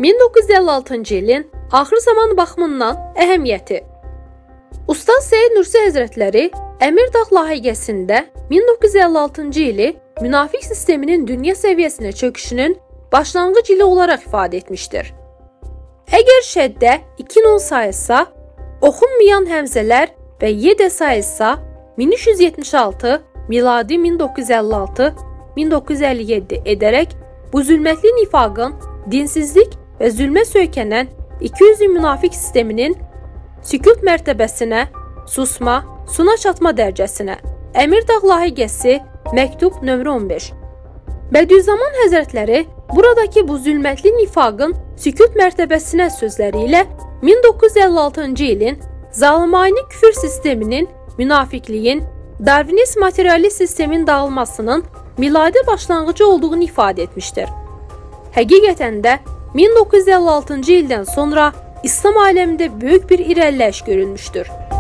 1956-cı ilin axır zaman baxımından əhəmiyyəti. Ustad Seyyid Nursi Həzrətləri Əmirdağ layihəsində 1956-cı ili münafiq sisteminin dünya səviyyəsinə çöküşünün başlanğıc ili olaraq ifadə etmişdir. Əgər şəddə 2 nun sayılsa, oxunmayan həmzələr və yedə sayılsa 1376, miladi 1956-1957 edərək bu zülmətli nifaqın dinsizlik və zülmə söykənən 200 münafiq sisteminin sükut mərtəbəsinə, susma, suna çatma dərəcəsinə. Əmirdağ layihəsi, məktub nömrə 15. Bədüzzaman Həzrətləri buradakı bu zülmətli nifaqın sükut mərtəbəsinə sözləri ilə 1956-cı ilin zalimani küfür sisteminin, münafiqliyin, darvinist materialist sistemin dağılmasının miladi başlanğıcı olduğunu ifadə etmişdir. Həqiqətən də 1956-cı ildən sonra İslam aləmində böyük bir irəliləyiş görülmüşdür.